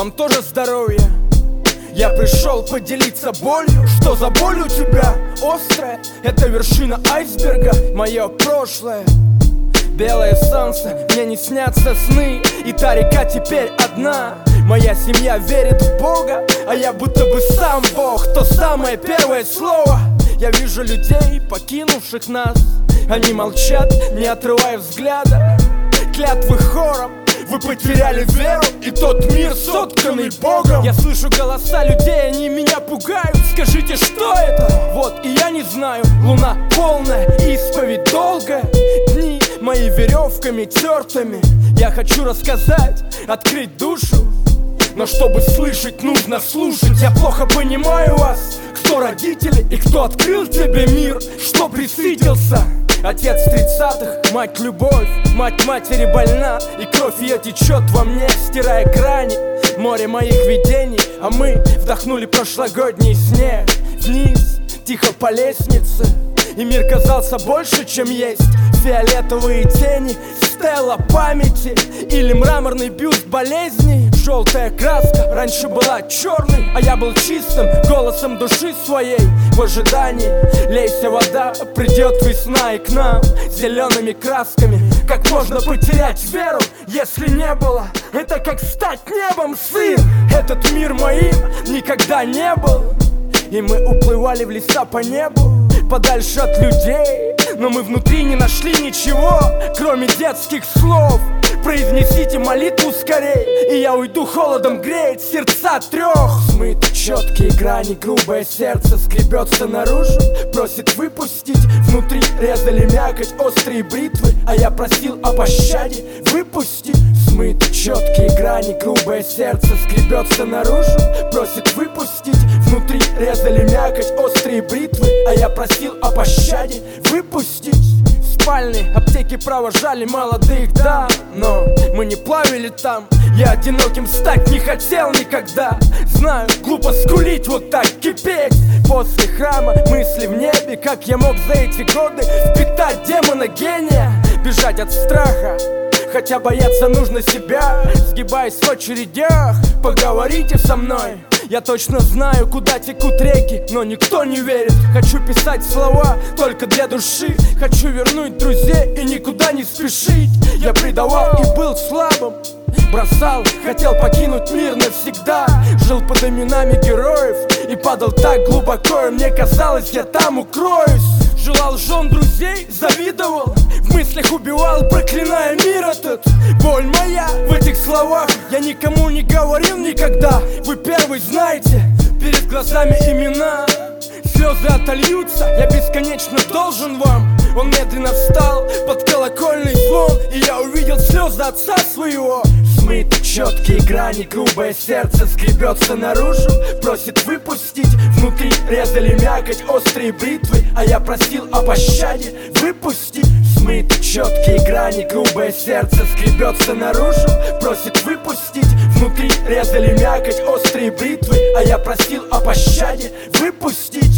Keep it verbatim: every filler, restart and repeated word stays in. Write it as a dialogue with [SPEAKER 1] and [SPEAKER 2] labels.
[SPEAKER 1] вам тоже здоровья. Я пришел поделиться болью. Что за боль у тебя? Острая? Это вершина айсберга. Мое прошлое, белое солнце, мне не снятся сны. И та река теперь одна. Моя семья верит в Бога, а я будто бы сам Бог. То самое первое слово. Я вижу людей, покинувших нас. Они молчат, не отрывая взгляда. Клятвы хором. Вы потеряли веру, и тот мир, сотканный Богом. Я слышу голоса людей, они меня пугают. Скажите, что это? Вот и я не знаю. Луна полная, исповедь долгая. Дни мои веревками тертыми. Я хочу рассказать, открыть душу. Но чтобы слышать, нужно слушать. Я плохо понимаю вас. Кто родители и кто открыл тебе мир? Что присытился? Отец тридцатых, мать любовь, мать матери больна. И кровь ее течет во мне, стирая грани. Море моих видений, а мы вдохнули прошлогодний снег. Вниз, тихо по лестнице. И мир казался больше, чем есть. Фиолетовые тени, стела памяти. Или мраморный бюст болезней. Желтая краска раньше была черной, а я был чистым голосом души своей. В ожидании лейся вода, придет весна и к нам зелеными красками. Как можно потерять веру, если не было? Это как стать небом, сын. Этот мир моим никогда не был. И мы уплывали в леса по небу, подальше от людей. Но мы внутри не нашли ничего, кроме детских слов. Произнесите молитву скорей, и я уйду, холодом греет сердца трех. Смыты четкие грани, грубое сердце скребется наружу, просит выпустить. Внутри резали мякоть, острые бритвы, а я просил о пощаде. Выпусти. Смыты четкие грани, грубое сердце скребется наружу, просит выпустить. Внутри резали мякоть, острые бритвы, а я просил о пощаде. Выпустить. Спальни, аптеки провожали молодых дам, но мы не плавили там. Я одиноким стать не хотел никогда. Знаю, глупо скулить, вот так кипеть. После храма мысли в небе. Как я мог за эти годы впитать демона гения? Бежать от страха, хотя бояться нужно себя. Сгибаясь в очередях, поговорите со мной. Я точно знаю, куда текут реки, но никто не верит. Хочу писать слова только для души. Хочу вернуть друзей и никуда не спешить. Я предавал и был слабым, бросал, хотел покинуть мир навсегда. Жил под именами героев и падал так глубоко, и мне казалось, я там укроюсь. Желал жен друзей, завидовал, в мыслях убивал, проклиная мир этот. Боль моя в этих словах, я никому не говорил никогда. Вы первый знаете, перед глазами имена. Слезы отольются, я бесконечно должен вам. Он медленно встал под колокольный звон, и я увидел слезы отца своего. Смыты четкие грани, грубое сердце скребется наружу, просит выпустить. Внутри резали мякоть, острые бритвы, а я просил о пощаде. Выпусти. Смыты четкие грани, грубое сердце скребется наружу, просит выпустить. Внутри резали мякоть, острые бритвы, а я просил о пощаде. Выпустить.